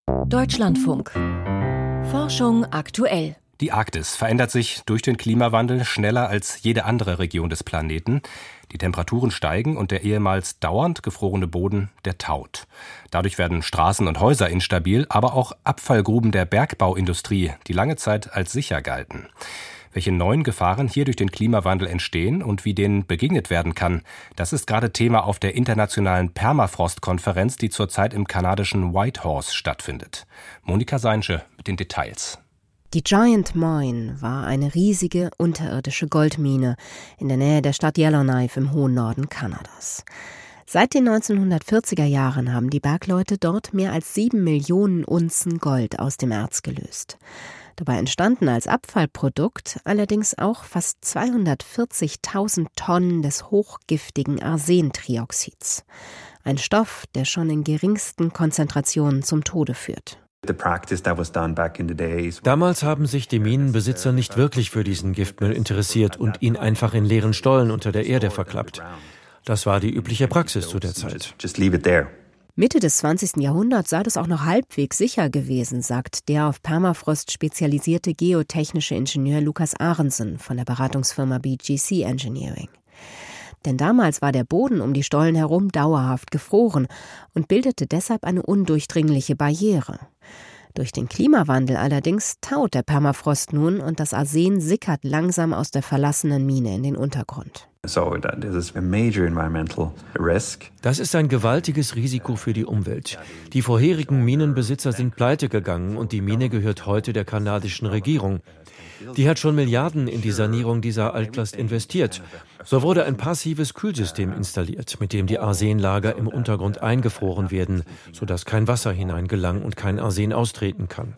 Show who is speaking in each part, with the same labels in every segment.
Speaker 1: Deutschlandfunk. Forschung aktuell.
Speaker 2: Die Arktis verändert sich durch den Klimawandel schneller als jede andere Region des Planeten. Die Temperaturen steigen und der ehemals dauernd gefrorene Boden, der taut. Dadurch werden Straßen und Häuser instabil, aber auch Abfallgruben der Bergbauindustrie, die lange Zeit als sicher galten. Welche neuen Gefahren hier durch den Klimawandel entstehen und wie denen begegnet werden kann, das ist gerade Thema auf der internationalen Permafrost-Konferenz, die zurzeit im kanadischen Whitehorse stattfindet. Monika Seinsche mit den Details.
Speaker 3: Die Giant Mine war eine riesige unterirdische Goldmine in der Nähe der Stadt Yellowknife im hohen Norden Kanadas. Seit den 1940er Jahren haben die Bergleute dort mehr als 7 Millionen Unzen Gold aus dem Erz gelöst. Dabei entstanden als Abfallprodukt allerdings auch fast 240.000 Tonnen des hochgiftigen Arsentrioxids. Ein Stoff, der schon in geringsten Konzentrationen zum Tode führt.
Speaker 4: Damals haben sich die Minenbesitzer nicht wirklich für diesen Giftmüll interessiert und ihn einfach in leeren Stollen unter der Erde verklappt. Das war die übliche Praxis zu der Zeit.
Speaker 3: Mitte des 20. Jahrhunderts sei das auch noch halbwegs sicher gewesen, sagt der auf Permafrost spezialisierte geotechnische Ingenieur Lukas Aronson von der Beratungsfirma BGC Engineering. Denn damals war der Boden um die Stollen herum dauerhaft gefroren und bildete deshalb eine undurchdringliche Barriere. Durch den Klimawandel allerdings taut der Permafrost nun und das Arsen sickert langsam aus der verlassenen Mine in den Untergrund.
Speaker 4: Das ist ein gewaltiges Risiko für die Umwelt. Die vorherigen Minenbesitzer sind pleite gegangen und die Mine gehört heute der kanadischen Regierung. Die hat schon Milliarden in die Sanierung dieser Altlast investiert. So wurde ein passives Kühlsystem installiert, mit dem die Arsenlager im Untergrund eingefroren werden, sodass kein Wasser hineingelangt und kein Arsen austreten kann.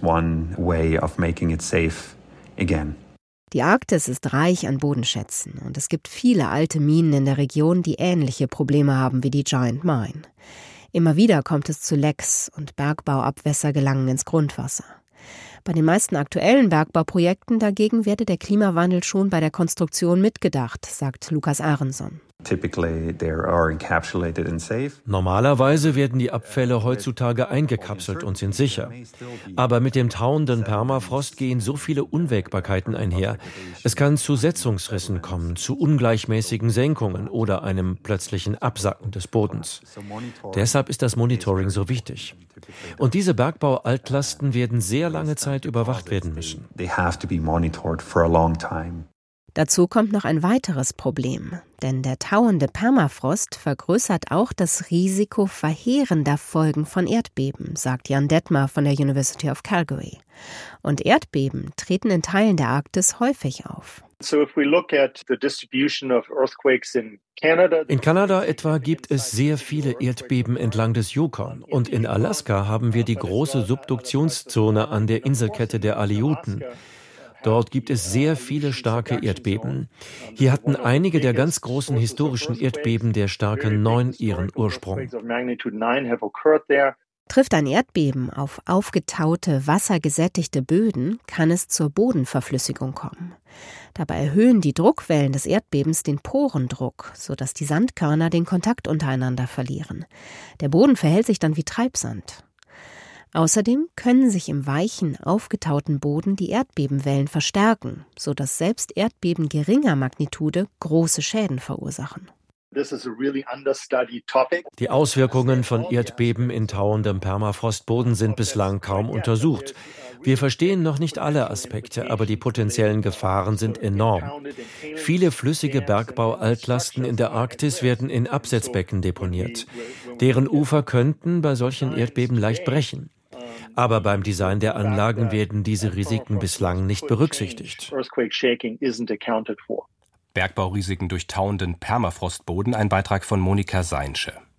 Speaker 3: Die Arktis ist reich an Bodenschätzen und es gibt viele alte Minen in der Region, die ähnliche Probleme haben wie die Giant Mine. Immer wieder kommt es zu Lecks und Bergbauabwässer gelangen ins Grundwasser. Bei den meisten aktuellen Bergbauprojekten dagegen werde der Klimawandel schon bei der Konstruktion mitgedacht, sagt Lukas Aronson.
Speaker 4: Normalerweise werden die Abfälle heutzutage eingekapselt und sind sicher. Aber mit dem tauenden Permafrost gehen so viele Unwägbarkeiten einher. Es kann zu Setzungsrissen kommen, zu ungleichmäßigen Senkungen oder einem plötzlichen Absacken des Bodens. Deshalb ist das Monitoring so wichtig. Und diese Bergbau-Altlasten werden sehr lange Zeit überwacht werden müssen.
Speaker 3: Dazu kommt noch ein weiteres Problem, denn der tauende Permafrost vergrößert auch das Risiko verheerender Folgen von Erdbeben, sagt Jan Detmer von der University of Calgary. Und Erdbeben treten in Teilen der Arktis häufig auf.
Speaker 4: In Kanada etwa gibt es sehr viele Erdbeben entlang des Yukon und in Alaska haben wir die große Subduktionszone an der Inselkette der Aleuten. Dort gibt es sehr viele starke Erdbeben. Hier hatten einige der ganz großen historischen Erdbeben der Stärke 9 ihren Ursprung.
Speaker 3: Trifft ein Erdbeben auf aufgetaute, wassergesättigte Böden, kann es zur Bodenverflüssigung kommen. Dabei erhöhen die Druckwellen des Erdbebens den Porendruck, sodass die Sandkörner den Kontakt untereinander verlieren. Der Boden verhält sich dann wie Treibsand. Außerdem können sich im weichen, aufgetauten Boden die Erdbebenwellen verstärken, sodass selbst Erdbeben geringer Magnitude große Schäden verursachen.
Speaker 4: Die Auswirkungen von Erdbeben in tauendem Permafrostboden sind bislang kaum untersucht. Wir verstehen noch nicht alle Aspekte, aber die potenziellen Gefahren sind enorm. Viele flüssige Bergbau-Altlasten in der Arktis werden in Absetzbecken deponiert. Deren Ufer könnten bei solchen Erdbeben leicht brechen. Aber beim Design der Anlagen werden diese Risiken bislang nicht berücksichtigt.
Speaker 2: Bergbaurisiken durch tauenden Permafrostboden, ein Beitrag von Monika Seinsche.